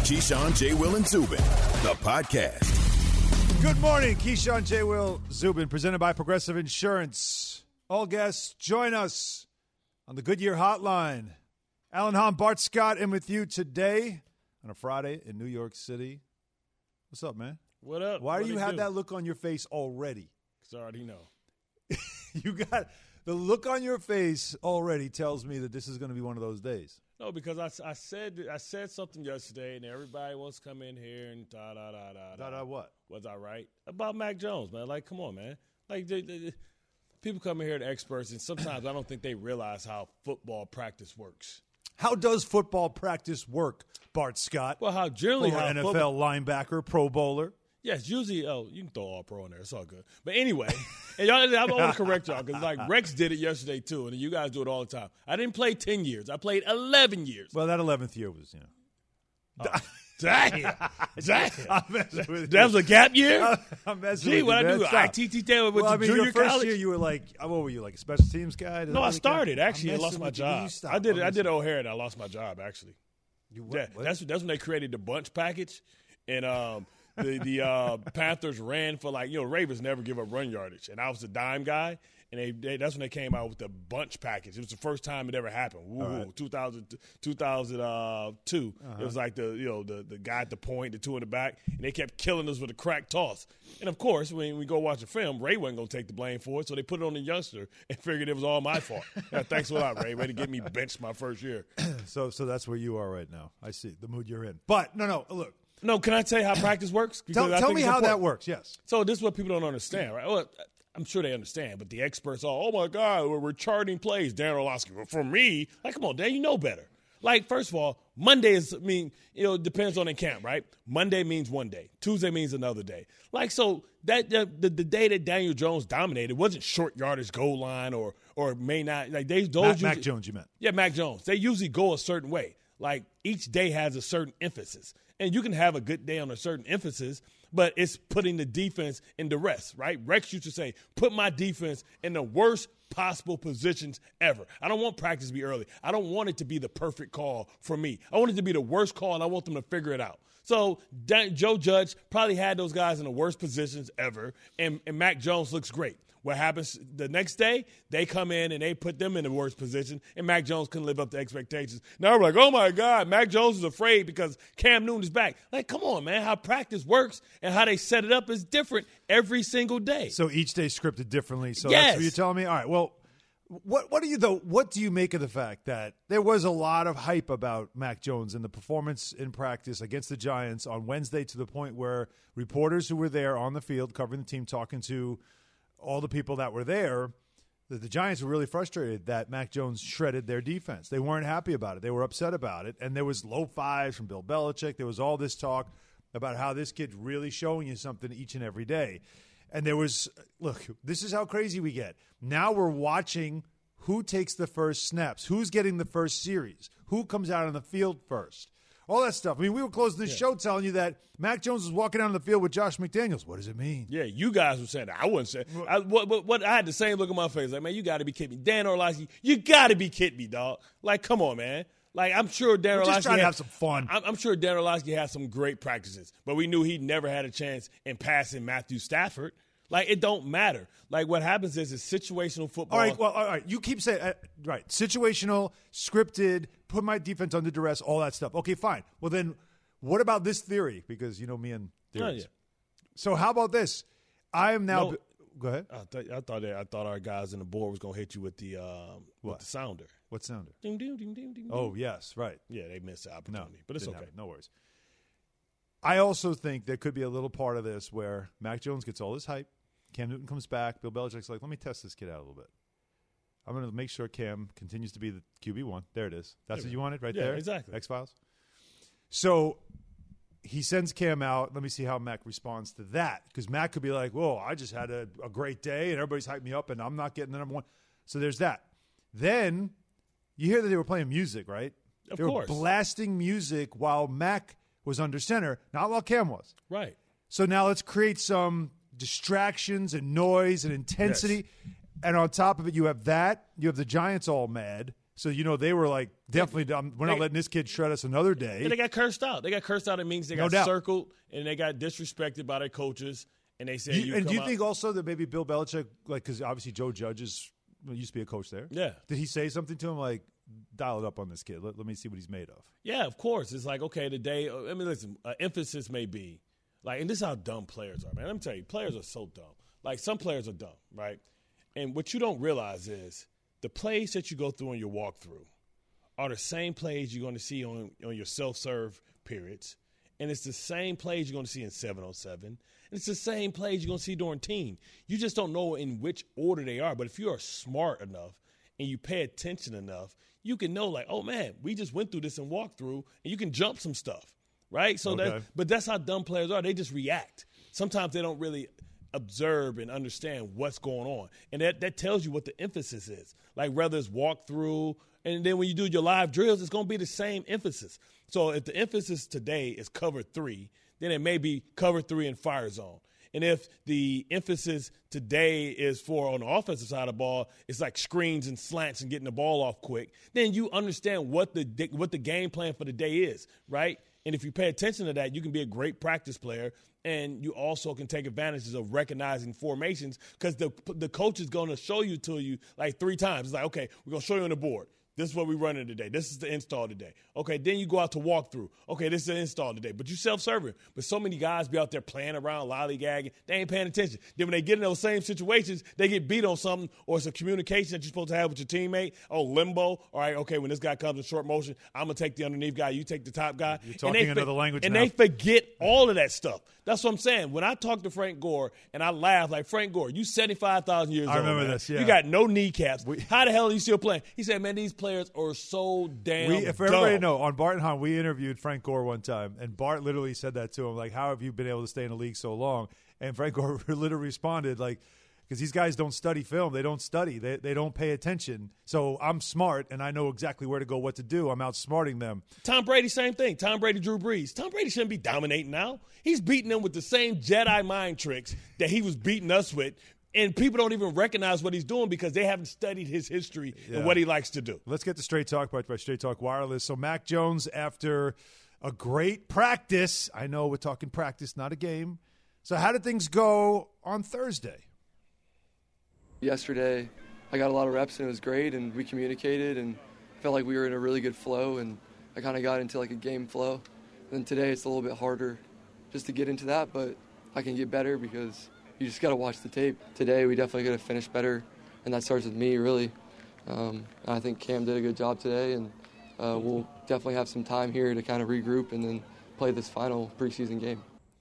Keyshawn, J. Will, and Zubin, the podcast. Good morning, Keyshawn, J. Will, Zubin, presented by Progressive Insurance. All guests, join us on the Goodyear Hotline. Alan Hahn, Bart Scott, and with you today on a Friday in New York City. What's up, man? What up? Why do you have that look on your face already? Because I already know. You got the look on your face already tells me that this is going to be one of those days. No, because I said something yesterday, and everybody wants to come in here and da-da-da-da-da. What? Was I right? About Mac Jones, man. Like, come on, man. Like, people come in here to experts, and sometimes I don't think they realize how football practice works. How does football practice work, Bart Scott? Well, how generally former how NFL linebacker, Pro Bowler. Yes, usually, you can throw all pro in there. It's all good. But anyway, and y'all, I want to correct y'all because, like, Rex did it yesterday, too, and you guys do it all the time. I didn't play 10 years. I played 11 years. Well, that 11th year was, Damn. I'm messing with you. That was a gap year? I'm messing Gee, with what you, I man. do? Stop. ITT tail with the junior your first college? year you were like, what were you, like a special teams guy? No, I started. Actually, I lost my job. I did at O'Hare, and I lost my job, actually. What? That's when they created the bunch package, and the Panthers ran for, like, Ravens never give up run yardage, and I was the dime guy, and that's when they came out with the bunch package. It was the first time it ever happened. Woo, right. 2002. It was like the guy at the point, the two in the back, and they kept killing us with a crack toss. And of course, when we go watch the film, Ray wasn't going to take the blame for it, so they put it on the youngster and figured it was all my fault. Thanks a lot, Ray. Way to get me benched my first year. So that's where you are right now. I see the mood you're in. But no, look. No, can I tell you how practice works? Tell me how that works. Yes. So this is what people don't understand, right? Well, I'm sure they understand, but the experts are, oh, my God, we're charting plays, Dan Orlovsky. Well, for me, like, come on, Dan, you know better. Like, first of all, Monday depends on the camp, right? Monday means one day. Tuesday means another day. Like, so that the day that Daniel Jones dominated wasn't short yardage goal line or may not. Like, Mac Jones, you meant. Yeah, Mac Jones. They usually go a certain way. Like, each day has a certain emphasis. And you can have a good day on a certain emphasis, but it's putting the defense in the rest, right? Rex used to say, put my defense in the worst possible positions ever. I don't want practice to be early. I don't want it to be the perfect call for me. I want it to be the worst call, and I want them to figure it out. So Joe Judge probably had those guys in the worst positions ever, and Mac Jones looks great. What happens the next day, they come in and they put them in the worst position, and Mac Jones couldn't live up to expectations. Now we're like, oh, my God, Mac Jones is afraid because Cam Newton is back. Like, come on, man. How practice works and how they set it up is different every single day. So each day scripted differently. So yes. That's what you're telling me? All right, well, what do you make of the fact that there was a lot of hype about Mac Jones and the performance in practice against the Giants on Wednesday to the point where reporters who were there on the field covering the team talking to all the people that were there, that the Giants were really frustrated that Mac Jones shredded their defense. They weren't happy about it. They were upset about it. And there was low fives from Bill Belichick. There was all this talk about how this kid's really showing you something each and every day. And there was, look, this is how crazy we get. Now we're watching who takes the first snaps, who's getting the first series, who comes out on the field first. All that stuff. I mean, we were closing the show telling you that Mac Jones was walking down the field with Josh McDaniels. What does it mean? Yeah, you guys were saying that. I wouldn't say what I had the same look on my face. Like, man, you got to be kidding me. Dan Orlovsky, you got to be kidding me, dog. Like, come on, man. Like, I'm sure Dan Orlovsky just trying to have some fun. I'm sure Dan Orlovsky had some great practices, but we knew he never had a chance in passing Matthew Stafford. Like, it don't matter. Like, what happens is it's situational football. All right. You keep saying, right, situational, scripted, put my defense under duress, all that stuff. Okay, fine. Well, then what about this theory? Because you know me and theories. Yeah. So how about this? I am now go ahead. I thought our guys in the board was going to hit you with the sounder. What sounder? Ding, ding, ding, ding, ding. Oh, yes, right. Yeah, they missed the opportunity. But it's okay. No worries. I also think there could be a little part of this where Mac Jones gets all this hype. Cam Newton comes back. Bill Belichick's like, let me test this kid out a little bit. I'm going to make sure Cam continues to be the QB1. There it is. That's what you wanted right there? Yeah, exactly. X-Files. So he sends Cam out. Let me see how Mac responds to that. Because Mac could be like, whoa, I just had a great day, and everybody's hyped me up, and I'm not getting the number one. So there's that. Then you hear that they were playing music, right? Of they course. Were blasting music while Mac was under center, not while Cam was. Right. So now let's create some distractions and noise and intensity. Yes. And on top of it, you have that. You have the Giants all mad So, they were like, definitely, we're not letting this kid shred us another day. And they got cursed out. It means they got circled and they got disrespected by their coaches. And they said, do you think also that maybe Bill Belichick, because obviously Joe Judge used to be a coach there. Yeah. Did he say something to him like, dial it up on this kid? Let me see what he's made of. Yeah, of course. It's like, okay, today, listen, emphasis may be, and this is how dumb players are, man. Let me tell you, players are so dumb. Like, some players are dumb, right? And what you don't realize is the plays that you go through on your walkthrough are the same plays you're going to see on your self-serve periods. And it's the same plays you're going to see in 7-on-7. And it's the same plays you're going to see during team. You just don't know in which order they are. But if you are smart enough and you pay attention enough, you can know, like, oh, man, we just went through this in walkthrough, and you can jump some stuff, right? So but that's how dumb players are. They just react. Sometimes they don't really observe and understand what's going on. And that tells you what the emphasis is. Like, whether it's walkthrough, and then when you do your live drills, it's going to be the same emphasis. So if the emphasis today is cover 3, then it may be cover 3 and fire zone. And if the emphasis today is for on the offensive side of the ball, it's like screens and slants and getting the ball off quick, then you understand what the game plan for the day is, right? And if you pay attention to that, you can be a great practice player, and you also can take advantages of recognizing formations because the coach is going to show you to you like 3 times. It's like, okay, we're going to show you on the board. This is what we're running today. This is the install today. Okay, then you go out to walk through. Okay, this is the install today. But you self-serving. But so many guys be out there playing around, lollygagging. They ain't paying attention. Then when they get in those same situations, they get beat on something, or it's a communication that you're supposed to have with your teammate. Oh, limbo. All right, okay, when this guy comes in short motion, I'm going to take the underneath guy. You take the top guy. You're talking another language and now. they forget all of that stuff. That's what I'm saying. When I talk to Frank Gore and I laugh, like, Frank Gore, you 75,000 years old. I remember man. this, yeah. You got no kneecaps. How the hell are you still playing? He said, man, these players are so damn If dumb. everybody know, on Bart and Hahn, we interviewed Frank Gore one time, and Bart literally said that to him, like, how have you been able to stay in the league so long? And Frank Gore literally responded, like, because these guys don't study film. They don't study. They don't pay attention. So I'm smart, and I know exactly where to go, what to do. I'm outsmarting them. Tom Brady, same thing. Tom Brady, Drew Brees. Tom Brady shouldn't be dominating now. He's beating them with the same Jedi mind tricks that he was beating us with. And people don't even recognize what he's doing because they haven't studied his history and what he likes to do. Let's get to Straight Talk by Straight Talk Wireless. So Mac Jones, after a great practice, I know we're talking practice, not a game. So how did things go on Thursday? Yesterday, I got a lot of reps and it was great, and we communicated and felt like we were in a really good flow, and I kind of got into like a game flow. And then today it's a little bit harder just to get into that, but I can get better because you just got to watch the tape. Today we definitely got to finish better, and that starts with me, really. I think Cam did a good job today, and we'll definitely have some time here to kind of regroup and then play this final preseason game.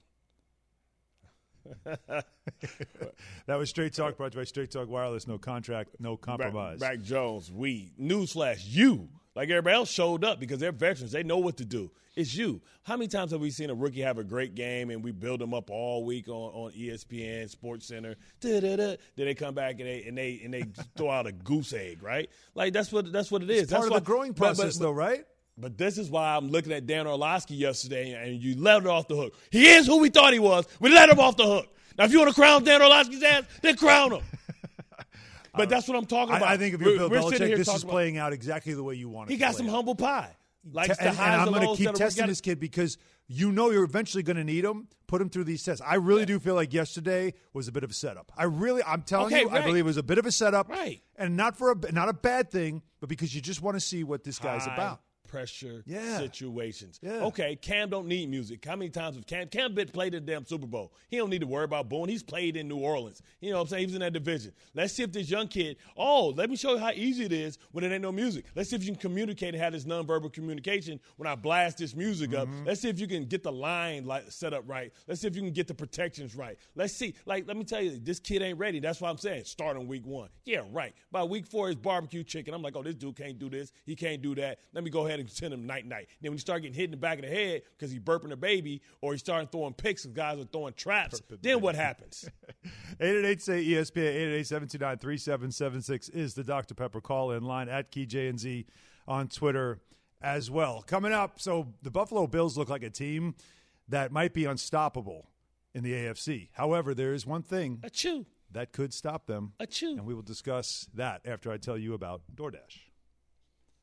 That was Straight Talk brought to you by Straight Talk Wireless. No contract, no compromise. Mac Jones, newsflash, you, like everybody else, showed up because they're veterans. They know what to do. It's you. How many times have we seen a rookie have a great game and we build them up all week on ESPN, Sports Center? Then they come back and they throw out a goose egg, right? Like that's what it is. It's part of the growing process, though, right? But this is why I'm looking at Dan Orlovsky yesterday, and you let it off the hook. He is who we thought he was. We let him off the hook. Now, if you want to crown Dan Orlovsky's ass, then crown him. But that's what I'm talking about. I think if you're Bill Belichick, this is playing out exactly the way you want it. He got some humble pie. Like and I'm going to keep testing this kid because you know you're eventually going to need him. Put him through these tests. I really do feel like yesterday was a bit of a setup. I'm telling you, right. I believe it was a bit of a setup, right? And not a bad thing, but because you just want to see what this guy's about. Pressure situations. Yeah. Okay, Cam don't need music. How many times have Cam played in the damn Super Bowl? He don't need to worry about booing. He's played in New Orleans. You know what I'm saying? He was in that division. Let's see if this young kid, let me show you how easy it is when there ain't no music. Let's see if you can communicate and have this nonverbal communication when I blast this music up. Let's see if you can get the line set up right. Let's see if you can get the protections right. Let's see. Let me tell you, this kid ain't ready. That's why I'm saying starting week 1. Yeah, right. By week 4, it's barbecue chicken. I'm like, this dude can't do this. He can't do that. Let me go ahead and send him night. Then when you start getting hit in the back of the head because he's burping a baby, or he starting throwing picks because guys are throwing traps, then what happens? 888-SAY-ESPN, 888-729-3776 is the Dr. Pepper call-in line, at KeyJNZ on Twitter as well. Coming up, so the Buffalo Bills look like a team that might be unstoppable in the AFC. However, there is one thing that could stop them, and we will discuss that after I tell you about DoorDash.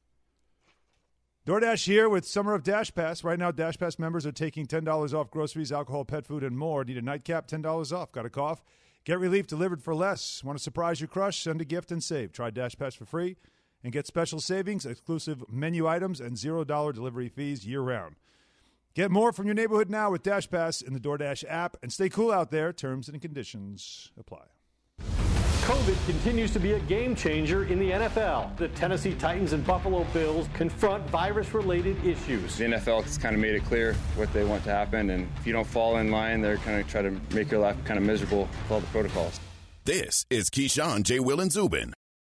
DoorDash here with Summer of Dash Pass. Right now, Dash Pass members are taking $10 off groceries, alcohol, pet food, and more. Need a nightcap? $10 off. Got a cough? Get relief delivered for less. Want to surprise your crush? Send a gift and save. Try Dash Pass for free and get special savings, exclusive menu items, and $0 delivery fees year-round. Get more from your neighborhood now with Dash Pass in the DoorDash app. And stay cool out there. Terms and conditions apply. COVID continues to be a game changer in the NFL. The Tennessee Titans and Buffalo Bills confront virus-related issues. The NFL has kind of made it clear what they want to happen, and if you don't fall in line, they're kind of try to make your life kind of miserable with all the protocols. This is Keyshawn, J. Will, and Zubin.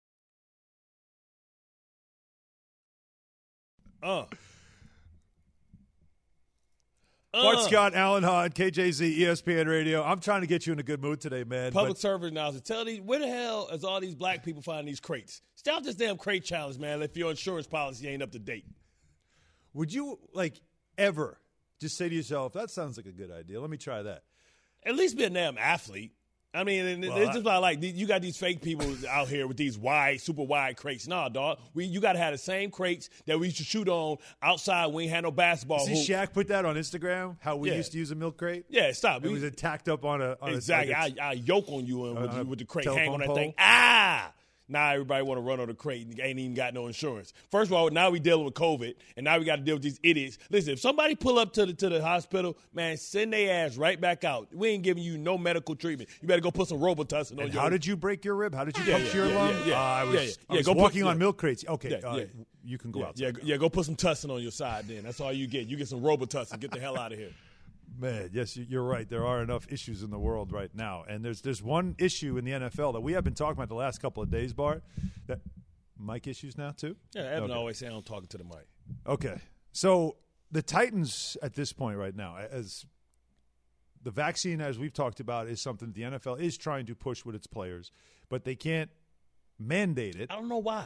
Bart Scott, Alan Hahn, KJZ, ESPN Radio. I'm trying to get you in a good mood today, man. Public service announcement. Tell these, where the hell is all these black people finding these crates? Stop this damn crate challenge, man, if your insurance policy ain't up to date. Would you, ever just say to yourself, that sounds like a good idea. Let me try that. At least be a damn athlete. I mean, it's just about you got these fake people out here with these super wide crates. Nah, dog. You got to have the same crates that we used to shoot on outside when we ain't had no basketball. See, Shaq put that on Instagram, how we used to use a milk crate? Yeah, stop. It was tacked up on a exactly. I yoke on you with the crate. Hang on that pole. thing. Now everybody want to run on the crate and ain't even got no insurance. First of all, now we dealing with COVID, and now we got to deal with these idiots. Listen, if somebody pull up to the hospital, man, send their ass right back out. We ain't giving you no medical treatment. You better go put some Robitussin on your. How did you break your rib? How did you puncture your lung? I was go walking on milk crates. Okay, you can go outside. Go put some Tussin on your side then. That's all you get. You get some Robitussin. Get the hell out of here. Man, yes, you're right. There are enough issues in the world right now. And there's one issue in the NFL that we have been talking about the last couple of days, Bart. That mic issues now, too? Yeah, Evan always say I'm talking to the mic. Okay. So the Titans at this point right now, as the vaccine, as we've talked about, is something that the NFL is trying to push with its players, but they can't mandate it. I don't know why.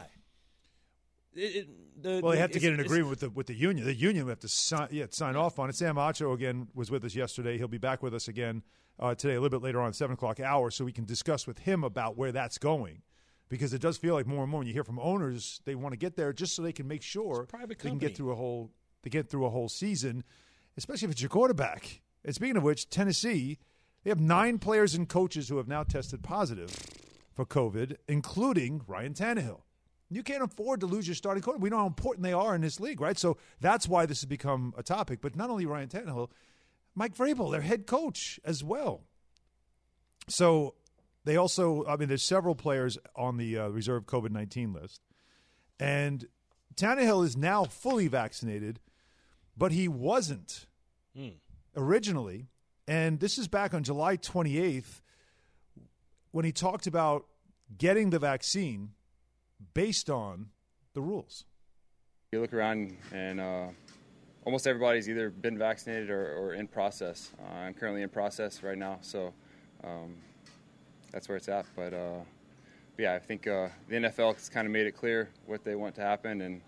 They have to get an agreement with the union. The union would have to sign off on it. Sam Acho, again, was with us yesterday. He'll be back with us again today, a little bit later on, 7 o'clock hour, so we can discuss with him about where that's going. Because it does feel like more and more when you hear from owners, they want to get there just so they can make sure they can get through a whole season, especially if it's your quarterback. And speaking of which, Tennessee, they have 9 players and coaches who have now tested positive for COVID, including Ryan Tannehill. You can't afford to lose your starting quarterback. We know how important they are in this league, right? So that's why this has become a topic. But not only Ryan Tannehill, Mike Vrabel, their head coach as well. So they also, there's several players on the reserve COVID-19 list. And Tannehill is now fully vaccinated, but he wasn't originally. And this is back on July 28th when he talked about getting the vaccine based on the rules. You look around and almost everybody's either been vaccinated or in process. I'm currently in process right now, so that's where it's at. But I think the NFL has kind of made it clear what they want to happen, and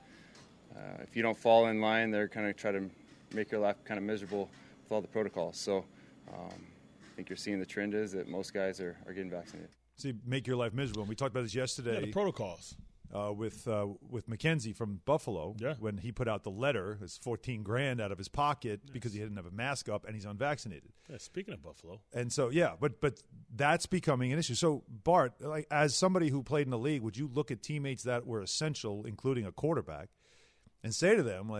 if you don't fall in line, they're kind of try to make your life kind of miserable with all the protocols. So I think you're seeing the trend is that most guys are getting vaccinated. See, make your life miserable. And we talked about this yesterday. Yeah, the protocols. With McKenzie from Buffalo, when he put out the letter, it's $14,000 out of his pocket because he didn't have a mask up and he's unvaccinated. Yeah, speaking of Buffalo, and so but that's becoming an issue. So Bart, as somebody who played in the league, would you look at teammates that were essential, including a quarterback, and say to them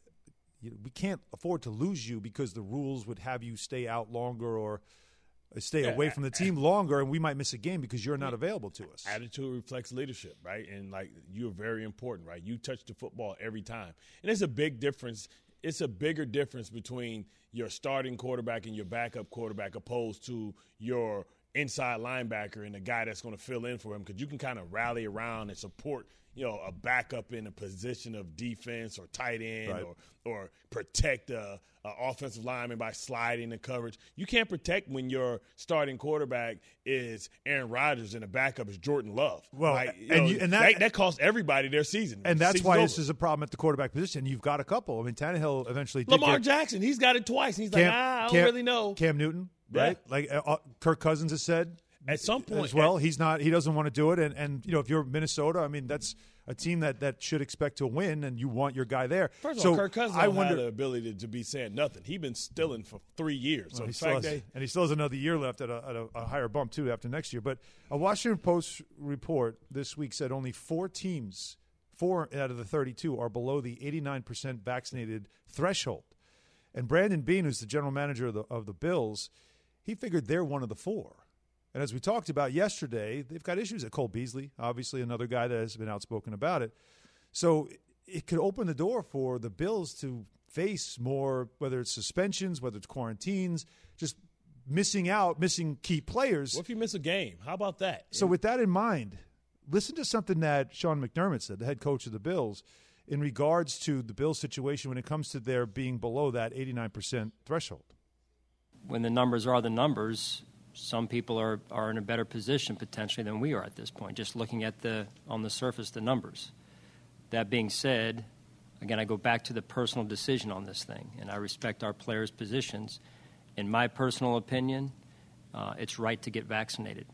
we can't afford to lose you because the rules would have you stay out longer or stay away from the team longer, and we might miss a game because you're not available to us. Attitude reflects leadership, right? And, you're very important, right? You touch the football every time. And it's a big difference. It's a bigger difference between your starting quarterback and your backup quarterback opposed to your inside linebacker and the guy that's going to fill in for him, because you can kind of rally around and support a backup in a position of defense or tight end, right, or protect a offensive lineman by sliding the coverage. You can't protect when your starting quarterback is Aaron Rodgers and the backup is Jordan Love. Well, that cost everybody their season. And that's why this is a problem at the quarterback position. You've got a couple. Tannehill eventually did Lamar Jackson, he's got it twice. He's I don't really know. Cam Newton, right? Yeah. Kirk Cousins has said at some point as well. He doesn't want to do it. And if you're Minnesota, I mean, that's a team that should expect to win, and you want your guy there. First of all, Kirk Cousins don't have the ability to be saying nothing. He's been stealing for 3 years. So he still has another year left at a higher bump, too, after next year. But a Washington Post report this week said only 4 teams, 4 out of the 32, are below the 89% vaccinated threshold. And Brandon Beane, who's the general manager of the Bills, he figured they're one of the 4. And as we talked about yesterday, they've got issues at Cole Beasley, obviously another guy that has been outspoken about it. So it could open the door for the Bills to face more, whether it's suspensions, whether it's quarantines, just missing key players. What if you miss a game? How about that? So with that in mind, listen to something that Sean McDermott said, the head coach of the Bills, in regards to the Bills situation when it comes to their being below that 89% threshold. When the numbers are the numbers, some people are in a better position potentially than we are at this point, just looking at on the surface, the numbers. That being said, again, I go back to the personal decision on this thing, and I respect our players' positions. In my personal opinion, it's right to get vaccinated.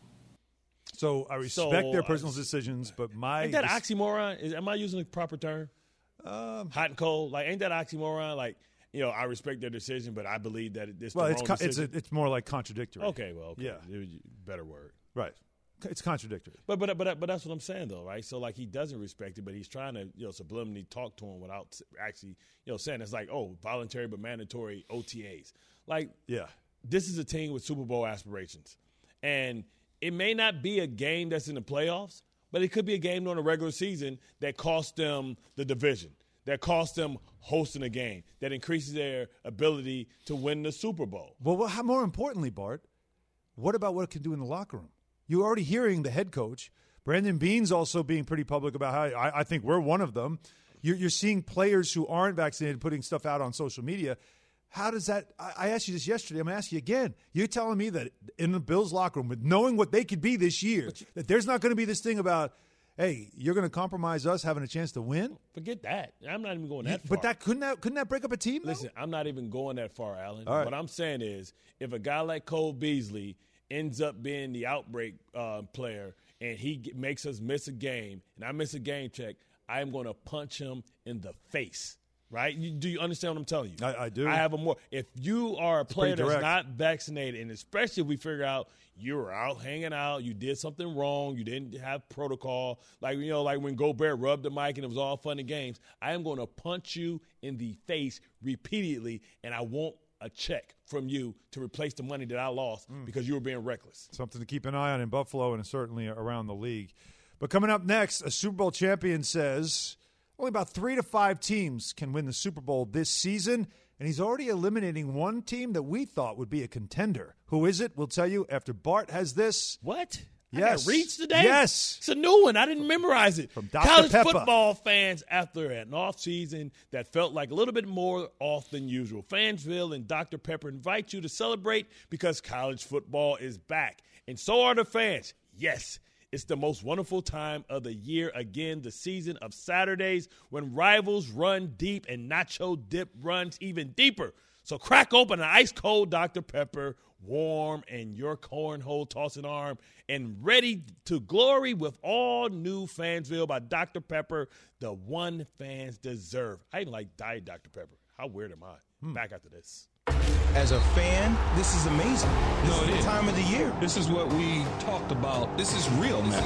So I respect their personal decisions, but ain't that oxymoron? Am I using the proper term? Hot and cold? Like, ain't that oxymoron? Like, I respect their decision, but I believe that it's the wrong decision. It's more like contradictory. Okay, yeah, better word. Right, it's contradictory. But that's what I'm saying though, right? So like he doesn't respect it, but he's trying to subliminally talk to him without actually saying it's like voluntary but mandatory OTAs. Like this is a team with Super Bowl aspirations, and it may not be a game that's in the playoffs, but it could be a game during the regular season that costs them the division, that costs them hosting a game, that increases their ability to win the Super Bowl. Well, more importantly, Bart, what about what it can do in the locker room? You're already hearing the head coach. Brandon Beane's also being pretty public about how I think we're one of them. You're seeing players who aren't vaccinated putting stuff out on social media. How does that – I asked you this yesterday. I'm going to ask you again. You're telling me that in the Bills locker room, with knowing what they could be this year, that there's not going to be this thing about, hey, you're going to compromise us having a chance to win? Forget that. I'm not even going that far. But couldn't that break up a team, though? Listen, I'm not even going that far, Alan. All right. What I'm saying is if a guy like Cole Beasley ends up being the outbreak player and he makes us miss a game and I miss a game check, I am going to punch him in the face. Right? Do you understand what I'm telling you? I do. I have a more – if you are a player that's not vaccinated, and especially if we figure out you were out hanging out, you did something wrong, you didn't have protocol, like when Gobert rubbed the mic and it was all fun and games, I am going to punch you in the face repeatedly, and I want a check from you to replace the money that I lost because you were being reckless. Something to keep an eye on in Buffalo and certainly around the league. But coming up next, a Super Bowl champion says – only about 3 to 5 teams can win the Super Bowl this season, and he's already eliminating one team that we thought would be a contender. Who is it? We'll tell you after Bart has this. What? Yes. I got Reach today? Yes. It's a new one. I didn't memorize it. From Dr. College Pepper. football fans, after an offseason that felt like a little bit more off than usual, Fansville and Dr. Pepper invite you to celebrate because college football is back. And so are the fans. Yes. It's the most wonderful time of the year. Again, the season of Saturdays when rivals run deep and Nacho Dip runs even deeper. So crack open an ice-cold Dr. Pepper, warm and your cornhole tossing arm, and ready to glory with all new Fansville by Dr. Pepper, the one fans deserve. I ain't like Diet Dr. Pepper. How weird am I? Back after this. As a fan, this is amazing. This is the time of the year. This is what we talked about. This is real now.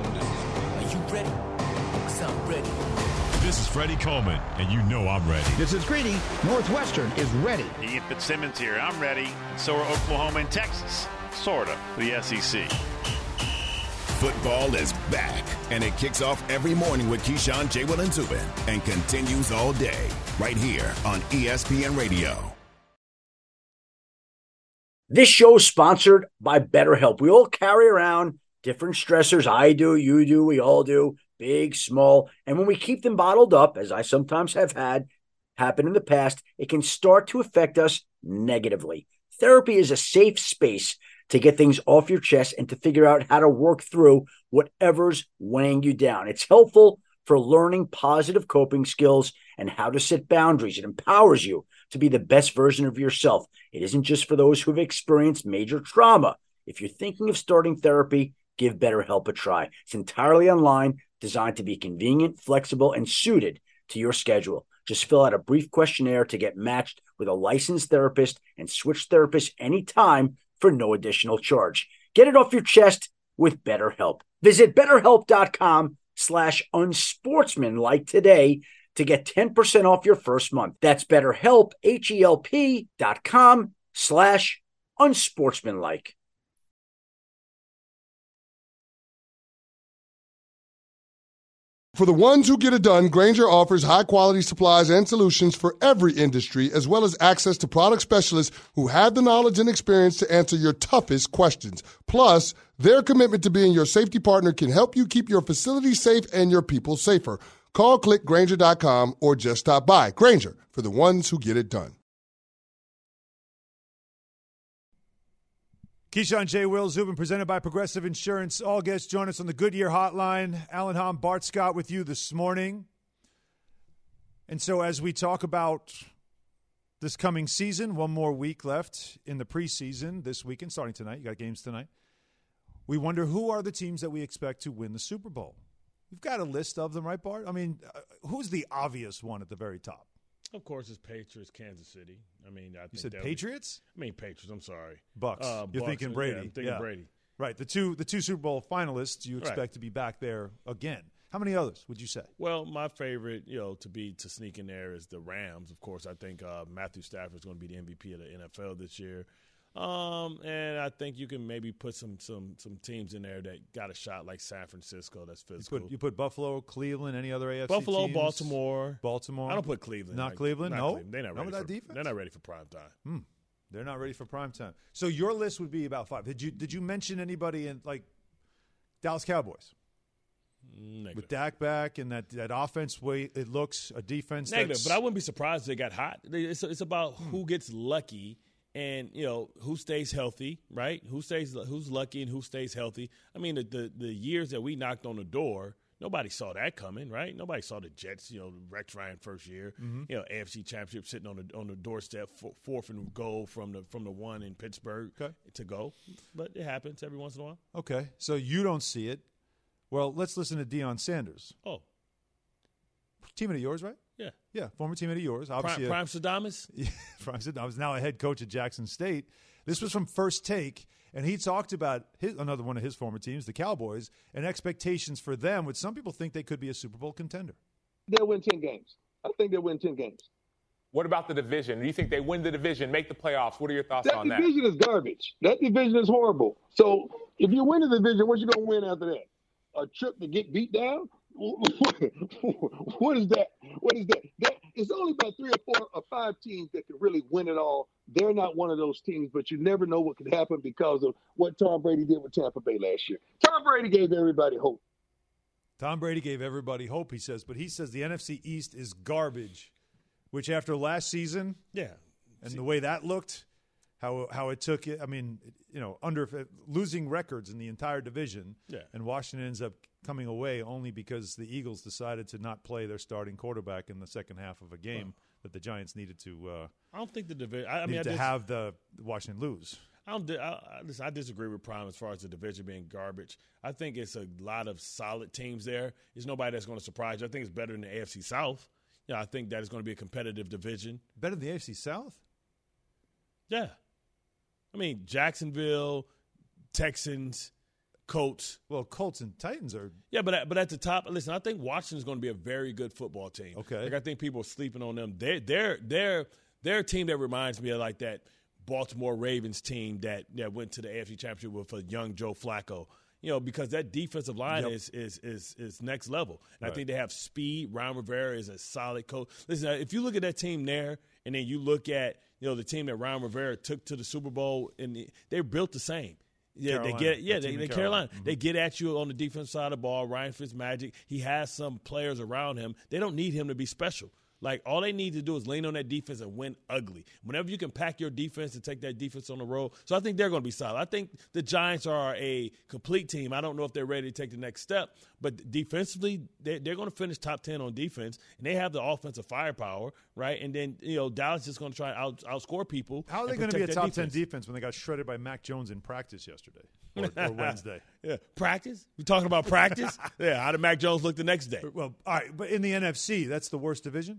Are you ready? Because I'm ready. This is Freddie Coleman, and you know I'm ready. This is Greedy. Northwestern is ready. Ian Fitzsimmons here. I'm ready. And so are Oklahoma and Texas. Sort of. The SEC. Football is back, and it kicks off every morning with Keyshawn, J. Will, and Zubin, and continues all day right here on ESPN Radio. This show is sponsored by BetterHelp. We all carry around different stressors. I do, you do, we all do, big, small. And when we keep them bottled up, as I sometimes have had happen in the past, it can start to affect us negatively. Therapy is a safe space to get things off your chest and to figure out how to work through whatever's weighing you down. It's helpful for learning positive coping skills and how to set boundaries. It empowers you to be the best version of yourself. It isn't just for those who have experienced major trauma. If you're thinking of starting therapy, give BetterHelp a try. It's entirely online, designed to be convenient, flexible, and suited to your schedule. Just fill out a brief questionnaire to get matched with a licensed therapist and switch therapists anytime for no additional charge. Get it off your chest with BetterHelp. Visit BetterHelp.com/unsportsmanlike today to get 10% off your first month. That's BetterHelp, HELP.com/unsportsmanlike. For the ones who get it done, Grainger offers high-quality supplies and solutions for every industry, as well as access to product specialists who have the knowledge and experience to answer your toughest questions. Plus, their commitment to being your safety partner can help you keep your facility safe and your people safer. Call, click Grainger.com, or just stop by. Grainger, for the ones who get it done. Keyshawn, J. Will, Zubin, presented by Progressive Insurance. All guests join us on the Goodyear Hotline. Alan Hom, Bart Scott with you this morning. And so as we talk about this coming season, one more week left in the preseason this weekend, starting tonight. You got games tonight. We wonder who are the teams that we expect to win the Super Bowl. We've got a list of them, right, Bart? I mean, who's the obvious one at the very top? Of course, it's Patriots, Kansas City. I mean, I think you said Patriots? Patriots. I'm sorry, Bucks. You're Bucks, thinking Brady. Yeah, I'm thinking Brady. Right. The two Super Bowl finalists you expect to be back there again. How many others would you say? Well, my favorite, to sneak in there is the Rams. Of course, I think Matthew Stafford is going to be the MVP of the NFL this year. And I think you can maybe put some teams in there that got a shot, like San Francisco. That's physical. You put Buffalo, Cleveland, any other AFC Buffalo, teams? Baltimore. I don't put Cleveland. Not Cleveland. No, Cleveland. They're not ready that defense. They're not ready for prime time. They're not ready for prime time. So your list would be about 5. Did you mention anybody in like Dallas Cowboys? Negative. With Dak back and that offense way it looks, a defense negative, but I wouldn't be surprised if they got hot. It's about who gets lucky and who stays healthy, right? Who's lucky and who stays healthy. I mean, the years that we knocked on the door, nobody saw that coming, right? Nobody saw the Jets, Rex Ryan first year, AFC Championship sitting on the doorstep, 4th and goal from the one in Pittsburgh to go. But it happens every once in a while. Okay, so you don't see it. Well, let's listen to Deion Sanders. Oh. Teammate of yours, right? Yeah. Yeah, former teammate of yours. Obviously, Prime Sadamas? Yeah, Prime Sadamas, now a head coach at Jackson State. This was from First Take, and he talked about another one of his former teams, the Cowboys, and expectations for them, which some people think they could be a Super Bowl contender. They'll win 10 games. I think they'll win 10 games. What about the division? Do you think they win the division, make the playoffs? What are your thoughts on that? That division is garbage. That division is horrible. So if you win the division, what you going to win after that? A trip to get beat down? What is that? It's only about 3 or 4 or 5 teams that can really win it all. They're not one of those teams, but you never know what could happen because of what Tom Brady did with Tampa Bay last year. Tom Brady gave everybody hope. Tom Brady gave everybody hope, he says, but he says the NFC East is garbage, which after last season, and the way that looked, how it took it. I mean, under losing records in the entire division, and Washington ends up coming away only because the Eagles decided to not play their starting quarterback in the second half of a game that the Giants needed to. I don't think the division. have the Washington lose. I disagree with Prime as far as the division being garbage. I think it's a lot of solid teams there. There's nobody that's going to surprise you. I think it's better than the AFC South. I think that is going to be a competitive division. Better than the AFC South? Yeah. I mean, Jacksonville, Texans, Colts. Well, Colts and Titans are. Yeah, but at the top, listen, I think Washington's going to be a very good football team. Okay. I think people are sleeping on them. They're a team that reminds me of like that Baltimore Ravens team that went to the AFC Championship with a young Joe Flacco. Because that defensive line is next level. And I think they have speed. Ron Rivera is a solid coach. Listen, if you look at that team there and then you look at the team that Ron Rivera took to the Super Bowl, and they're built the same. Yeah, Carolina. Carolina. Mm-hmm. They get at you on the defensive side of the ball. Ryan Fitzmagic, he has some players around him. They don't need him to be special. Like, all they need to do is lean on that defense and win ugly. Whenever you can pack your defense and take that defense on the road. So I think they're going to be solid. I think the Giants are a complete team. I don't know if they're ready to take the next step, but defensively, they're going to finish top 10 on defense, and they have the offensive firepower, right? And then, Dallas is just going to try to outscore people. How are they going to be a top 10 defense when they got shredded by Mac Jones in practice yesterday or Wednesday? Yeah, practice? We talking about practice? Yeah, how did Mac Jones look the next day? Well, all right, but in the NFC, that's the worst division?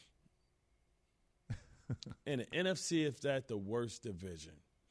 In the NFC, if that's the worst division?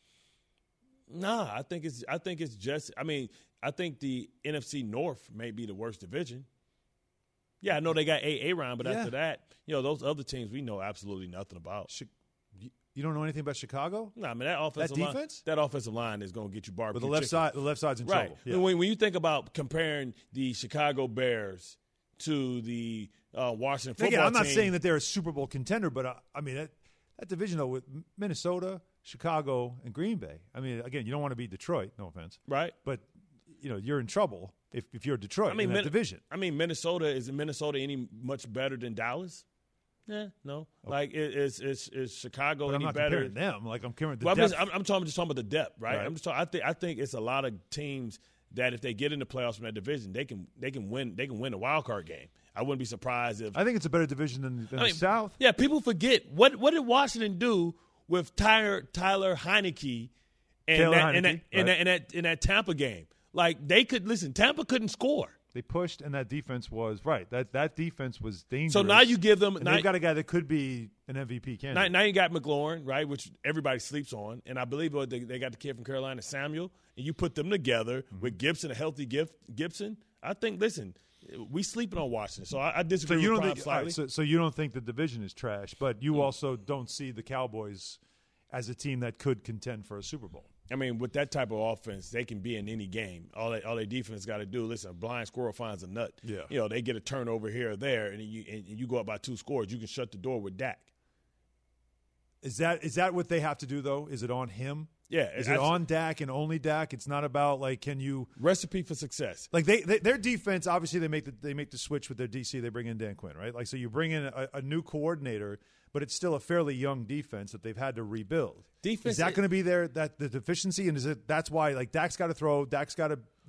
Nah, I think it's just – I think the NFC North may be the worst division. Yeah, I know they got A-Ron, but after that, those other teams we know absolutely nothing about. You don't know anything about Chicago? No, that offensive line is going to get you barbecue. But the left side's in trouble. Yeah. When you think about comparing the Chicago Bears to the Washington football team. I'm not saying that they're a Super Bowl contender, but that division, though, with Minnesota, Chicago, and Green Bay. Again, you don't want to beat Detroit, no offense. Right. But, you're in trouble if you're Detroit in that division. Minnesota, is Minnesota any much better than Dallas? Yeah, no. Okay. Like, is Chicago but any I'm not better? Comparing them. Like, I'm comparing the depth. I'm just talking about the depth, right? I think it's a lot of teams that if they get in the playoffs from that division, they can win the wild card game. I wouldn't be surprised if. I think it's a better division than the South. Yeah, people forget what did Washington do with Tyler Heineke in that Tampa game. Like, Tampa couldn't score. They pushed, and that defense was right. That defense was dangerous. So now you give them. They've got a guy that could be an MVP candidate. Now you got McLaurin, right, which everybody sleeps on, and I believe they got the kid from Carolina, Samuel, and you put them together with Gibson, a healthy Gibson. I think. Listen, we sleeping on Washington, so I disagree with Rob slightly. So you don't think the division is trash, but you also don't see the Cowboys as a team that could contend for a Super Bowl. With that type of offense, they can be in any game. All their defense got to do, listen, a blind squirrel finds a nut. Yeah. They get a turnover here or there, and you go up by 2 scores. You can shut the door with Dak. Is that what they have to do, though? Is it on him? Yeah. Is it on Dak and only Dak? It's not about, like, can you – recipe for success. Like, their defense, obviously they make the switch with their DC. They bring in Dan Quinn, right? Like, so you bring in a new coordinator, but it's still a fairly young defense that they've had to rebuild. Is that going to be the deficiency? And that's why, like, Dak's got to throw, Dak's got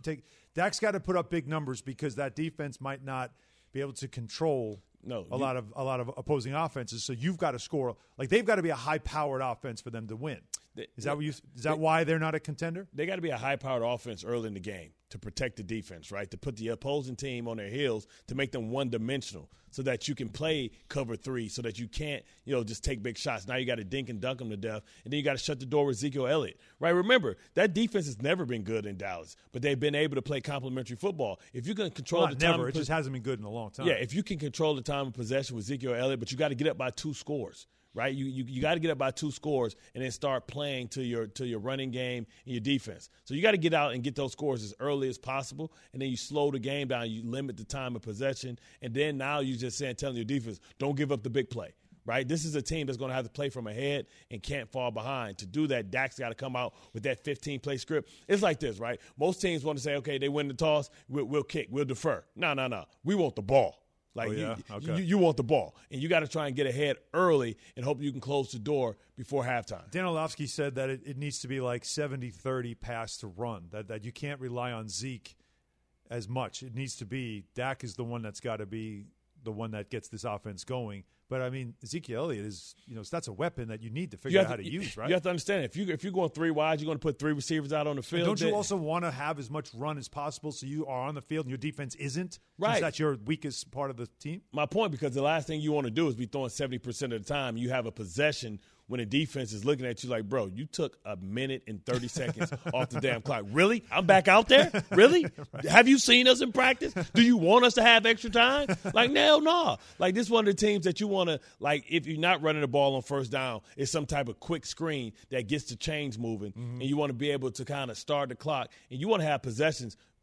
to put up big numbers because that defense might not be able to control a lot of opposing offenses. So you've got to score. Like, they've got to be a high-powered offense for them to win. Is that why they're not a contender? They got to be a high-powered offense early in the game to protect the defense, right? To put the opposing team on their heels, to make them one-dimensional so that you can play cover 3, so that you can't, just take big shots. Now you got to dink and dunk them to death, and then you got to shut the door with Ezekiel Elliott, right? Remember, that defense has never been good in Dallas, but they've been able to play complementary football. If you can control the time, it just hasn't been good in a long time. Yeah, if you can control the time of possession with Ezekiel Elliott, but you got to get up by 2 scores. Right, you got to get up by 2 scores and then start playing to your running game and your defense. So you got to get out and get those scores as early as possible, and then you slow the game down. You limit the time of possession, and then now you just telling your defense, don't give up the big play. Right, this is a team that's going to have to play from ahead and can't fall behind. To do that, Dak's got to come out with that 15-play script. It's like this, right? Most teams want to say, okay, they win the toss, we'll kick, we'll defer. No. We want the ball. Like, you want the ball, and you got to try and get ahead early and hope you can close the door before halftime. Dan Orlovsky said that it needs to be like 70-30 pass to run, that you can't rely on Zeke as much. It needs to be Dak is the one that's got to be the one that gets this offense going. But, Ezekiel Elliott is, that's a weapon that you need to figure out how to use, right? You have to understand, if you're going 3 wide, you're going to put 3 receivers out on the field. And don't you also want to have as much run as possible so you are on the field and your defense isn't? Right. Since that's your weakest part of the team? My point, because the last thing you want to do is be throwing 70% of the time. You have a possession when the defense is looking at you like, bro, you took 1 minute and 30 seconds off the damn clock. Really? I'm back out there? Really? Have you seen us in practice? Do you want us to have extra time? Like, no. Like, this is one of the teams that you want to, like, if you're not running the ball on first down, it's some type of quick screen that gets the chains moving, and you want to be able to kind of start the clock, and you want to have possessions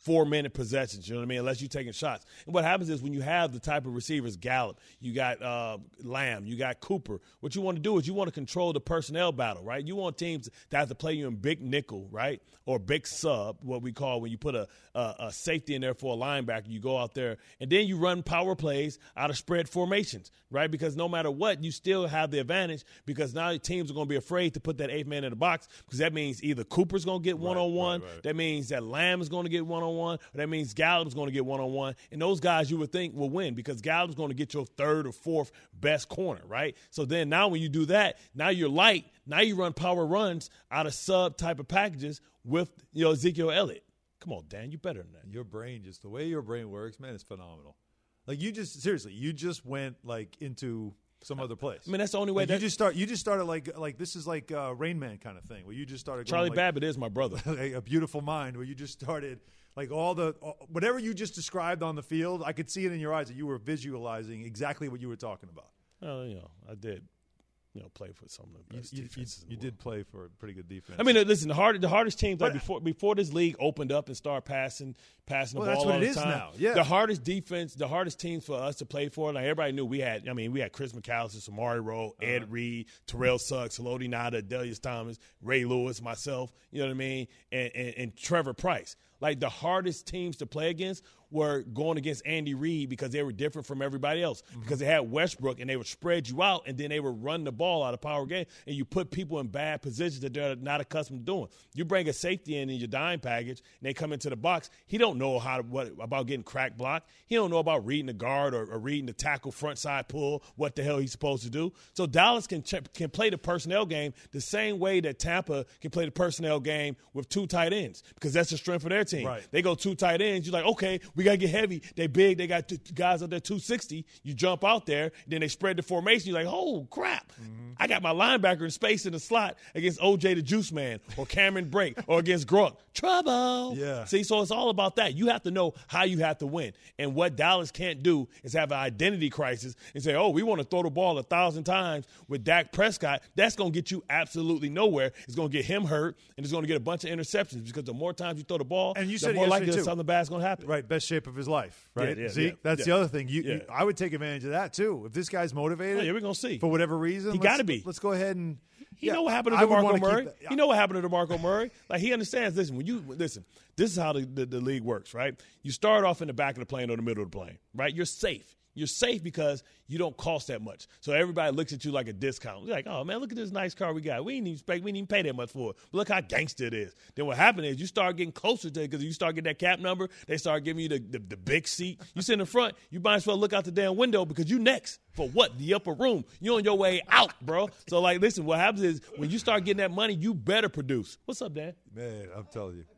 4-minute possessions, you know what I mean, unless you're taking shots. And what happens is when you have the type of receivers, Gallup, you got Lamb, you got Cooper, what you want to do is you want to control the personnel battle, right? You want teams to have to play you in big nickel, right, or big sub, what we call when you put a safety in there for a linebacker. You go out there, and then you run power plays out of spread formations, right, because no matter what, you still have the advantage because now teams are going to be afraid to put that 8th man in the box because that means either Cooper's going to get one-on-one, that means that Lamb is going to get one-on-one, or that means Gallup's going to get one-on-one, and those guys you would think will win because Gallup's going to get your 3rd or 4th best corner, right? So then now when you do that, now you're light. Now you run power runs out of sub type of packages with Ezekiel Elliott. Come on, Dan, you better than that. Your brain, just the way your brain works, man, is phenomenal. Like you just went like into some other place. I mean, that's the only way. Like you just started like this is like Rain Man kind of thing where you just started. Charlie going, Babbitt is my brother. A Beautiful Mind, where you just started like whatever you just described on the field. I could see it in your eyes that you were visualizing exactly what you were talking about. Well, I did. Play for some of the best defenses. You did play for a pretty good defense. I mean, listen, the hardest teams before this league opened up and started passing the ball that's what all it the is time. now. Yeah. The hardest defense, the hardest teams for us to play for. Like everybody knew we had Chris McAllister, Samari Rowe, Ed Reed, Terrell Suggs, Haloti Ngata, Delius Thomas, Ray Lewis, myself. You know what I mean, and Trevor Price. Like the hardest teams to play against were going against Andy Reid because they were different from everybody else. Mm-hmm. Because they had Westbrook and they would spread you out and then they would run the ball out of power game and you put people in bad positions that they're not accustomed to doing. You bring a safety in your dime package and they come into the box. He don't know about getting crack blocked. He don't know about reading the guard or reading the tackle front side pull, what the hell he's supposed to do. So Dallas can play the personnel game the same way that Tampa can play the personnel game with 2 tight ends because that's the strength of their team. Right. They go 2 tight ends. You're like, okay, we got to get heavy. They big. They got guys up there 260. You jump out there. Then they spread the formation. You're like, oh, crap. Mm-hmm. I got my linebacker in space in the slot against O.J. the Juice Man or Cameron Brake or against Gronk. Trouble. Yeah. See, so it's all about that. You have to know how you have to win. And what Dallas can't do is have an identity crisis and say, oh, we want to throw the ball 1,000 times with Dak Prescott. That's going to get you absolutely nowhere. It's going to get him hurt, and it's going to get a bunch of interceptions because the more times you throw the ball, and you the more likely something bad's going to happen. Right, best shape of his life, right? Yeah, Zeke, that's the other thing. I would take advantage of that, too. If this guy's motivated, we're going to see. For whatever reason, he got to be. Let's go ahead and You know what happened to DeMarco Murray? You know what happened to DeMarco Murray? Like, he understands, listen, this is how the league works, right? You start off in the back of the plane or the middle of the plane, right? You're safe. You're safe because you don't cost that much. So everybody looks at you like a discount. You're like, oh, man, look at this nice car we got. We didn't even pay that much for it. But look how gangster it is. Then what happened is you start getting closer to it because you start getting that cap number. They start giving you the big seat. You sit in the front. You might as well look out the damn window because you next. For what? The upper room. You're on your way out, bro. So, like, listen, what happens is when you start getting that money, you better produce. What's up, Dan? Man, I'm telling you.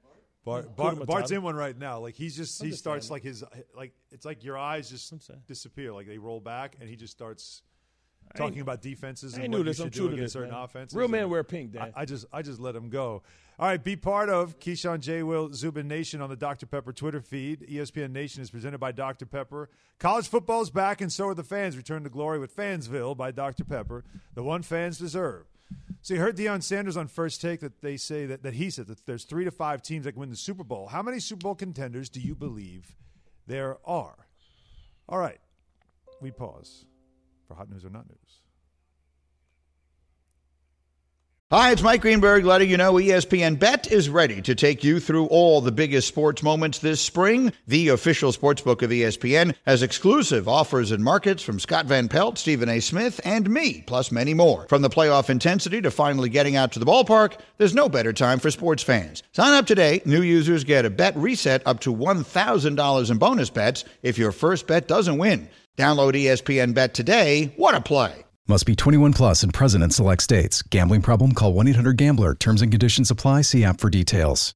Bart's in one right now. Like he starts like his it's like your eyes just disappear, like they roll back, and he just starts talking about defenses and what you should do against certain offenses. Real man wear pink, Dan. I just let him go. All right, be part of Keyshawn, J. Will, Zubin Nation on the Dr. Pepper Twitter feed. ESPN Nation is presented by Dr. Pepper. College football's back, and so are the fans. Return to glory with Fansville by Dr. Pepper, the one fans deserve. So you heard Deion Sanders on First Take that he said that there's 3 to 5 teams that can win the Super Bowl. How many Super Bowl contenders do you believe there are? All right, we pause for Hot News or Not News. Hi, it's Mike Greenberg letting you know ESPN Bet is ready to take you through all the biggest sports moments this spring. The official sportsbook of ESPN has exclusive offers and markets from Scott Van Pelt, Stephen A. Smith, and me, plus many more. From the playoff intensity to finally getting out to the ballpark, there's no better time for sports fans. Sign up today. New users get a bet reset up to $1,000 in bonus bets if your first bet doesn't win. Download ESPN Bet today. What a play. Must be 21 plus and present in select states. Gambling problem? Call 1-800-GAMBLER. Terms and conditions apply. See app for details.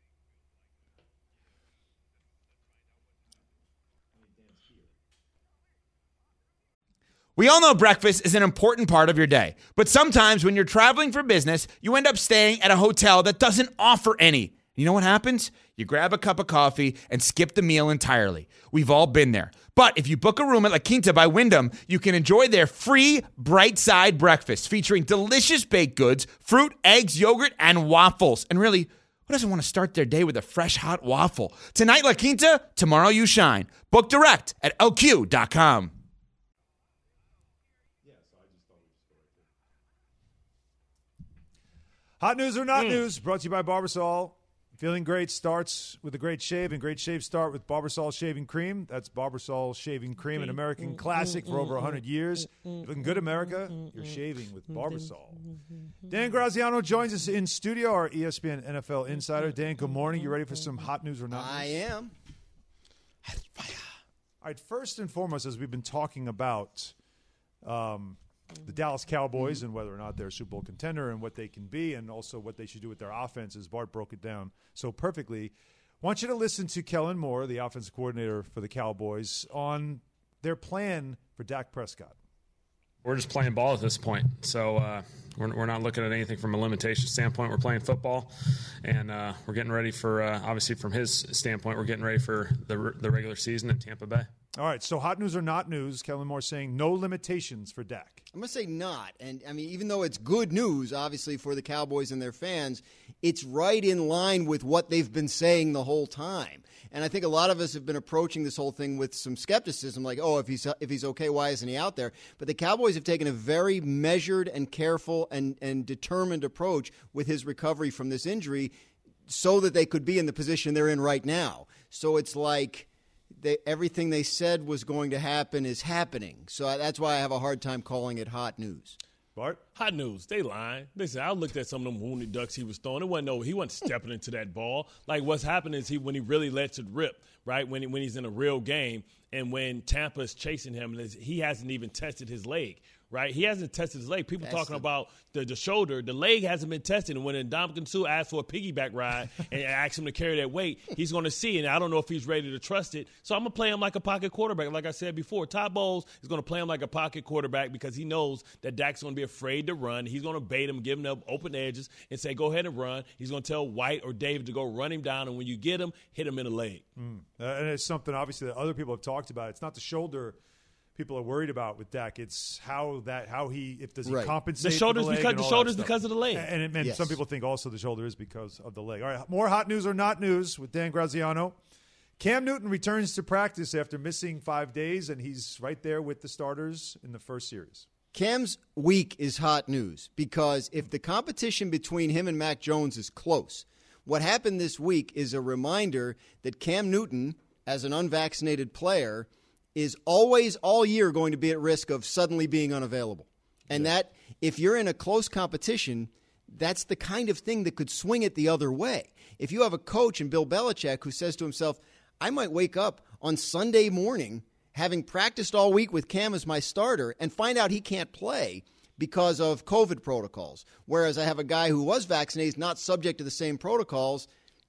We all know breakfast is an important part of your day. But sometimes when you're traveling for business, you end up staying at a hotel that doesn't offer any. You know what happens? You grab a cup of coffee and skip the meal entirely. We've all been there. But if you book a room at La Quinta by Wyndham, you can enjoy their free Bright Side breakfast featuring delicious baked goods, fruit, eggs, yogurt, and waffles. And really, what Who doesn't want to start their day with a fresh, hot waffle? Tonight, La Quinta, tomorrow you shine. Book direct at LQ.com. Hot news or not news, brought to you by Barbasol. Feeling great starts with a great shave, and great shaves start with Barbasol Shaving Cream. That's Barbasol Shaving Cream, an American classic for over 100 years. You're looking good, America. You're shaving with Barbasol. Dan Graziano joins us in studio, our ESPN NFL insider. Dan, good morning. You ready for some hot news or not news? I am. All right, first and foremost, as we've been talking about the Dallas Cowboys and whether or not they're a Super Bowl contender and what they can be and also what they should do with their offenses. Bart broke it down so perfectly. I want you to listen to Kellen Moore, the offensive coordinator for the Cowboys, on their plan for Dak Prescott. We're just playing ball at this point. So we're not looking at anything from a limitation standpoint. We're playing football, and we're getting ready for, obviously from his standpoint, we're getting ready for the regular season in Tampa Bay. All right, so hot news or not news, Kellen Moore saying no limitations for Dak. I'm going to say not. And, I mean, even though it's good news, obviously, for the Cowboys and their fans, it's right in line with what they've been saying the whole time. And I think a lot of us have been approaching this whole thing with some skepticism, like, oh, if he's okay, why isn't he out there? But the Cowboys have taken a very measured and careful and determined approach with his recovery from this injury so that they could be in the position they're in right now. So it's like everything they said was going to happen is happening. So that's why I have a hard time calling it hot news. Bart? Hot news. They lying. Listen, I looked at some of them wounded ducks he was throwing. He wasn't stepping into that ball. Like what's happening is when he really lets it rip, right, when he's in a real game and when Tampa's chasing him, he hasn't even tested his leg. Right, he hasn't tested his leg. People talking about the shoulder. The leg hasn't been tested. And when Ndamukong Suh asked for a piggyback ride and asked him to carry that weight, he's going to see. And I don't know if he's ready to trust it. So I'm going to play him like a pocket quarterback. Like I said before, Todd Bowles is going to play him like a pocket quarterback because he knows that Dak's going to be afraid to run. He's going to bait him, give him the open edges, and say, go ahead and run. He's going to tell White or David to go run him down. And when you get him, hit him in the leg. And it's something, obviously, that other people have talked about. It's not the shoulder people are worried about with Dak. It's does he compensate the shoulders for the leg because of the leg. And some people think also the shoulder is because of the leg. All right, more hot news or not news with Dan Graziano. Cam Newton returns to practice after missing 5 days, and he's right there with the starters in the first series. Cam's week is hot news because if the competition between him and Mac Jones is close, what happened this week is a reminder that Cam Newton, as an unvaccinated player, is always all year going to be at risk of suddenly being unavailable. And that if you're in a close competition, that's the kind of thing that could swing it the other way. If you have a coach in Bill Belichick who says to himself, I might wake up on Sunday morning having practiced all week with Cam as my starter and find out he can't play because of COVID protocols. Whereas I have a guy who was vaccinated, not subject to the same protocols,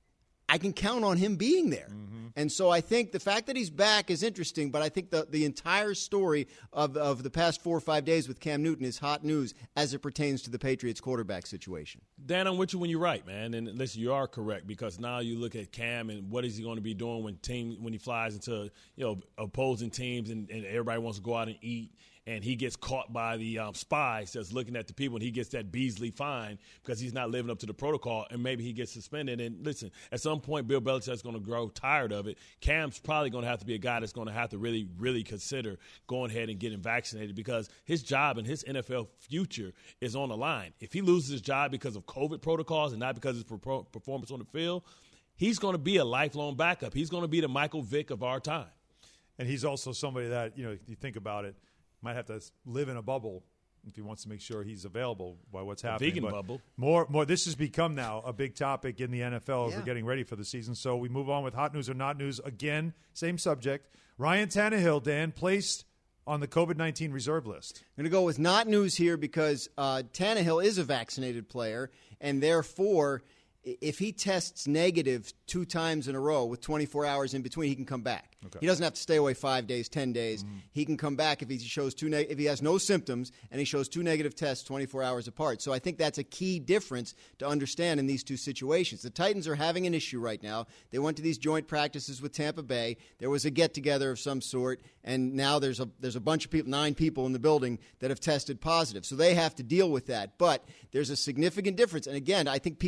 I can count on him being there. And so I think the fact that he's back is interesting, but I think the entire story of the past 4 or 5 days with Cam Newton is hot news as it pertains to the Patriots quarterback situation. Dan, I'm with you when you're right, man. And listen, you are correct because now you look at Cam and what is he going to be doing when he flies into opposing teams and everybody wants to go out and eat. And he gets caught by the spies that's looking at the people, and he gets that Beasley fine because he's not living up to the protocol, and maybe he gets suspended. And listen, at some point, Bill Belichick's going to grow tired of it. Cam's probably going to have to be a guy that's going to have to really, really consider going ahead and getting vaccinated because his job and his NFL future is on the line. If he loses his job because of COVID protocols and not because of his performance on the field, he's going to be a lifelong backup. He's going to be the Michael Vick of our time. And he's also somebody that, you think about it, might have to live in a bubble if he wants to make sure he's available by what's happening. Vegan bubble. More. This has become now a big topic in the NFL as we're getting ready for the season. So we move on with hot news or not news. Again, same subject. Ryan Tannehill, Dan, placed on the COVID-19 reserve list. I'm going to go with not news here because Tannehill is a vaccinated player, and therefore if he tests negative 2 times in a row with 24 hours in between, he can come back. Okay. He doesn't have to stay away 5 days, 10 days. He can come back if he shows if he has no symptoms and he shows 2 negative tests 24 hours apart. So I think that's a key difference to understand in these two situations. The Titans are having an issue right now. They went to these joint practices with Tampa Bay. There was a get-together of some sort, and now there's a bunch of people, 9 people in the building that have tested positive. So they have to deal with that. But there's a significant difference. And again, I think people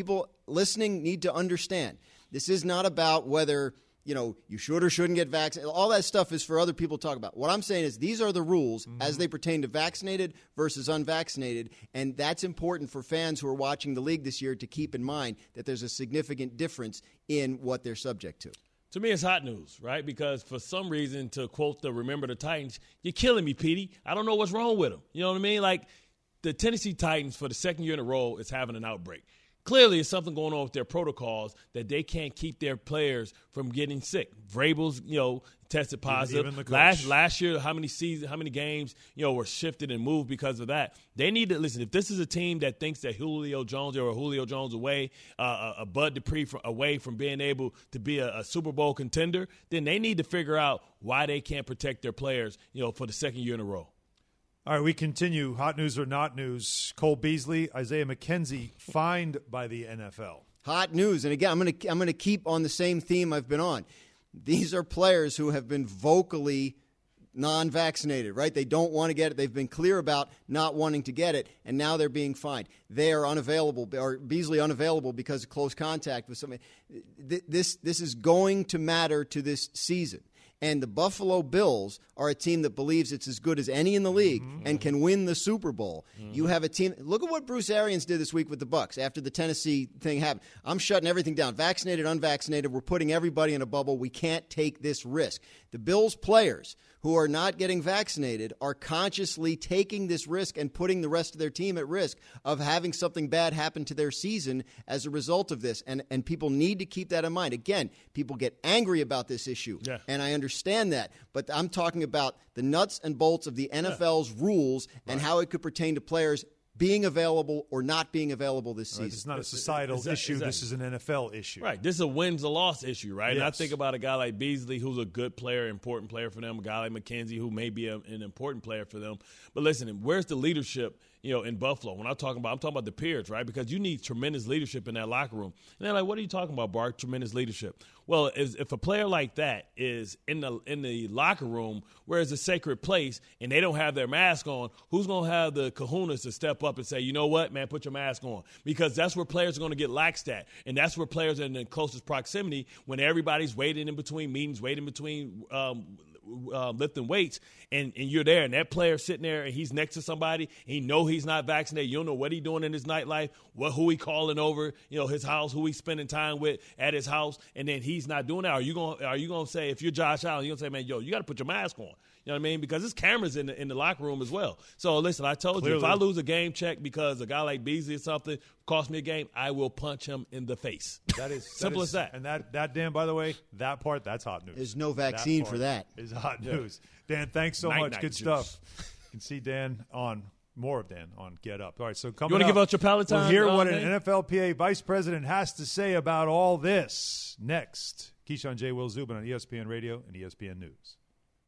listening need to understand. This is not about whether, you should or shouldn't get vaccinated. All that stuff is for other people to talk about. What I'm saying is these are the rules as they pertain to vaccinated versus unvaccinated, and that's important for fans who are watching the league this year to keep in mind that there's a significant difference in what they're subject to. To me, it's hot news, right? Because for some reason, to quote the Remember the Titans, you're killing me, Petey. I don't know what's wrong with them. You know what I mean? Like, the Tennessee Titans, for the second year in a row, is having an outbreak. Clearly, there's something going on with their protocols that they can't keep their players from getting sick. Vrabel's, tested positive. Even the coach. Last year, how many games, were shifted and moved because of that. They need to listen. If this is a team that thinks that Julio Jones away, a Bud Dupree away from being able to be a Super Bowl contender, then they need to figure out why they can't protect their players, for the second year in a row. All right, we continue. Hot news or not news. Cole Beasley, Isaiah McKenzie fined by the NFL. Hot news. And again, I'm going to keep on the same theme I've been on. These are players who have been vocally non-vaccinated, right? They don't want to get it. They've been clear about not wanting to get it, and now they're being fined. They are unavailable, or Beasley unavailable because of close contact with somebody. This is going to matter to this season. And the Buffalo Bills are a team that believes it's as good as any in the league and can win the Super Bowl. You have a team. Look at what Bruce Arians did this week with the Bucs after the Tennessee thing happened. I'm shutting everything down. Vaccinated, unvaccinated. We're putting everybody in a bubble. We can't take this risk. The Bills players who are not getting vaccinated are consciously taking this risk and putting the rest of their team at risk of having something bad happen to their season as a result of this. And people need to keep that in mind. Again, people get angry about this issue, and I understand that. But I'm talking about the nuts and bolts of the NFL's rules and how it could pertain to players being available or not being available this season. It's not a societal issue. Exactly. This is an NFL issue. Right. This is a wins or loss issue, right? Yes. And I think about a guy like Beasley, who's a good player, important player for them, a guy like McKenzie, who may be an important player for them. But listen, where's the leadership, in Buffalo? When I'm talking about the peers, right? Because you need tremendous leadership in that locker room. And they're like, what are you talking about, Bart? Tremendous leadership. Well, if a player like that is in the locker room where it's a sacred place and they don't have their mask on, who's going to have the kahunas to step up and say, you know what, man, put your mask on? Because that's where players are going to get laxed at. And that's where players are in the closest proximity when everybody's waiting in between meetings, waiting between lifting weights, and you're there, and that player sitting there, and he's next to somebody, and he know he's not vaccinated. You don't know what he's doing in his nightlife, who he calling over, his house, who he's spending time with at his house, and then he's not doing that. Are you gonna say, if you're Josh Allen, you're gonna say, man, you got to put your mask on? You know what I mean? Because there's cameras in the locker room as well. So listen, I told you, if I lose a game check because a guy like Beasley or something cost me a game, I will punch him in the face. That is simple as that. And that Dan, by the way, that part, that's hot news. There's no vaccine for that. Is hot news. Dan, thanks so much. Good stuff. You can see Dan on more of Dan on Get Up. All right, so coming up, you want to give out your Peloton? We'll hear what an NFLPA vice president has to say about all this next. Keyshawn J. Will Zubin on ESPN Radio and ESPN News.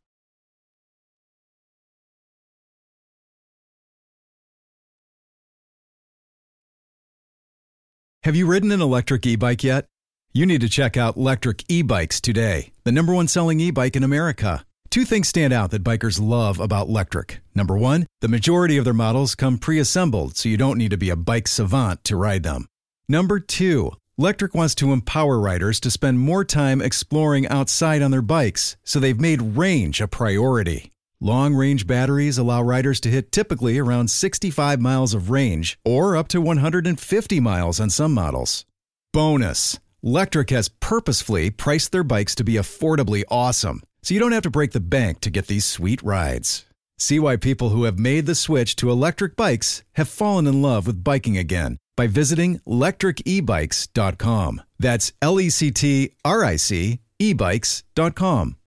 Have you ridden an electric e-bike yet? You need to check out Lectric E-Bikes today, the #1 selling e-bike in America. Two things stand out that bikers love about Lectric. Number one, the majority of their models come pre-assembled, so you don't need to be a bike savant to ride them. Number two, Lectric wants to empower riders to spend more time exploring outside on their bikes, so they've made range a priority. Long-range batteries allow riders to hit typically around 65 miles of range or up to 150 miles on some models. Bonus, Lectric has purposefully priced their bikes to be affordably awesome, so you don't have to break the bank to get these sweet rides. See why people who have made the switch to electric bikes have fallen in love with biking again by visiting lectricebikes.com. That's LECTRIC ebikes.com.